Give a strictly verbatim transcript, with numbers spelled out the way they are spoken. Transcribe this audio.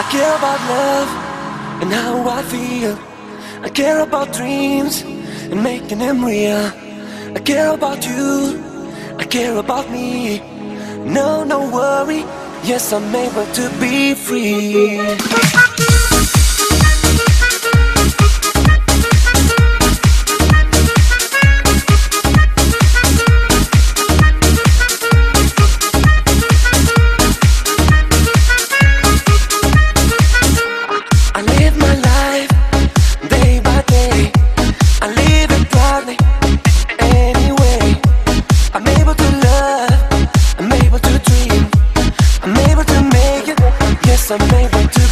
care about love and how I feel. I care about dreams and making them real. I care about you, I care about me. No, no worry, yes, I'm able to be free. I'm able to